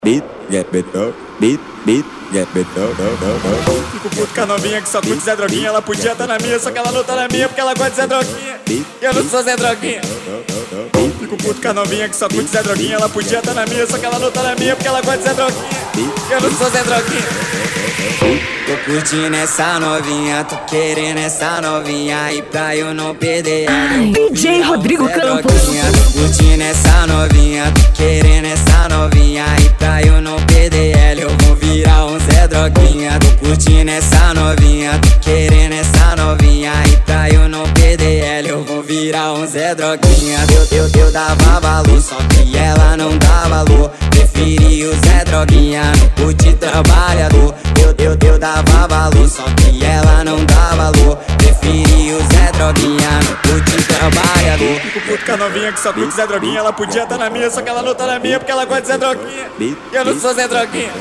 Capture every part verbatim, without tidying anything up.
beat, get better, beat, beat, get better. Fico puto com a novinha que só curte Zé Droguinha. Ela podia tá na minha, só que ela não tá na minha porque ela gosta de Zé Droguinha. E eu não sou Zé Droguinha. Fico puto com a novinha que só curte Zé Droguinha. Ela podia tá na minha, só que ela não tá na minha porque ela gosta de Zé Droguinha. E eu não sou Zé Droguinha. Tô curtindo essa novinha, tô querendo essa novinha. E pra eu não perder ela, D J Rodrigo Campos. tô curtindo essa novinha, tô querendo essa novinha. E pra eu não perder ela, eu vou virar um Zé Droguinha. Tô curtindo essa novinha, tô querendo essa novinha. E pra eu não perder ela, eu vou virar um Zé Droguinha. Eu, eu, eu dava valor, só que ela não dá valor. Preferi o Zé Droguinha no curte trabalhador. Eu, eu, eu dava valor, só que ela não dá valor. Preferi o Zé Droguinha no curte trabalhador. Fico puto com a novinha que só curte Zé Droguinha. Ela podia tá na minha, só que ela não tá na minha porque ela gosta de Zé Droguinha. E eu não sou Zé Droguinha.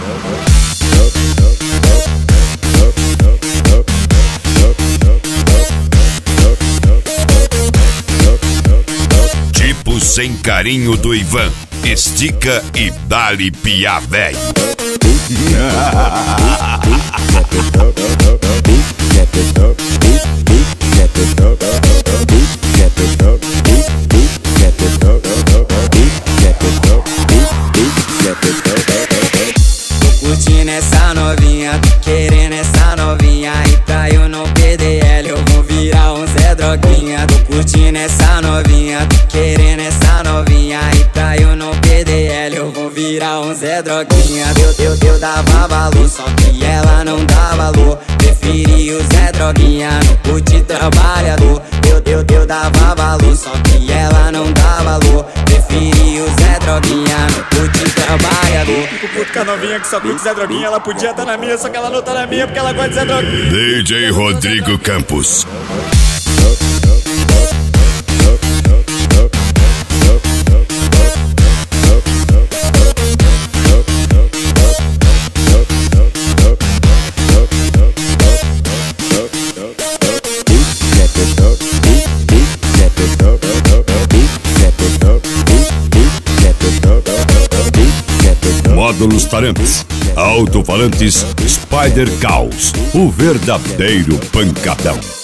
Tipo sem carinho do Ivan. Estica e dá-lhe piá véi. Tô curtindo essa novinha, tô querendo essa novinha. E pra eu não perder ela, eu vou virar um Zé Droguinha. Tô curtindo essa novinha, tô querendo essa novinha. E pra eu não perder ela, eu vou virar um Zé Droguinha. Eu, eu, eu dava valor, só que ela não dá valor. Preferi o Zé Droguinha no curte trabalhador. Eu, eu, eu dava valor, só que ela não dá valor. Preferi o Zé Droguinha no curte trabalhador. Fico puto com a novinha que só curte Zé Droguinha. Ela podia tá na minha, só que ela não tá na minha porque ela gosta de Zé Droguinha. D J Rodrigo Campos. Módulos Tarantos, alto-falantes Spider Caos, o verdadeiro pancadão.